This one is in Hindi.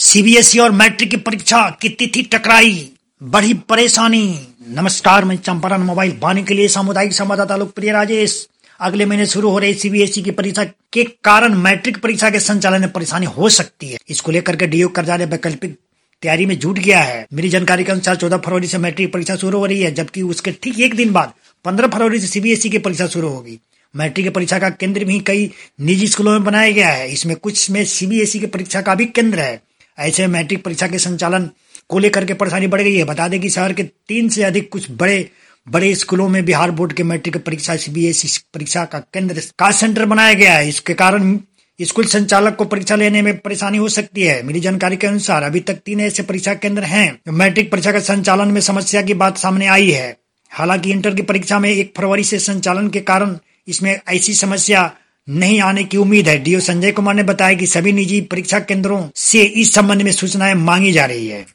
सीबीएसई और मैट्रिक की परीक्षा की तिथि टकराई, बढ़ी परेशानी। नमस्कार, मैं चंपारण मोबाइल वाणी के लिए सामुदायिक संवाददाता लोकप्रिय राजेश। अगले महीने शुरू हो रही सीबीएसई की परीक्षा के कारण मैट्रिक परीक्षा के संचालन में परेशानी हो सकती है। इसको लेकर के डीयू कार्यालय वैकल्पिक तैयारी में जुट गया है। मेरी जानकारी के अनुसार 14 फरवरी से मैट्रिक परीक्षा शुरू हो रही है, जबकि उसके ठीक एक दिन बाद 15 फरवरी से सीबीएसई की परीक्षा शुरू होगी। मैट्रिक की परीक्षा का केंद्र भी कई निजी स्कूलों में बनाया गया है। इसमें कुछ में सीबीएसई की परीक्षा का भी केंद्र है। ऐसे में मैट्रिक परीक्षा के संचालन को लेकर के परेशानी बढ़ गई है। बता दें कि शहर के 3 से अधिक कुछ बड़े स्कूलों में बिहार बोर्ड के मैट्रिक परीक्षा सीबीएसई परीक्षा का केंद्र का सेंटर बनाया गया है। इसके कारण स्कूल संचालक को परीक्षा लेने में परेशानी हो सकती है। मेरी जानकारी के अनुसार अभी तक 3 ऐसे परीक्षा केंद्र हैं। मैट्रिक परीक्षा के संचालन में समस्या की बात सामने आई है। हालांकि इंटर की परीक्षा में 1 फरवरी से संचालन के कारण इसमें ऐसी समस्या नहीं आने की उम्मीद है। डीओ संजय कुमार ने बताया कि सभी निजी परीक्षा केंद्रों से इस संबंध में सूचनाएं मांगी जा रही है।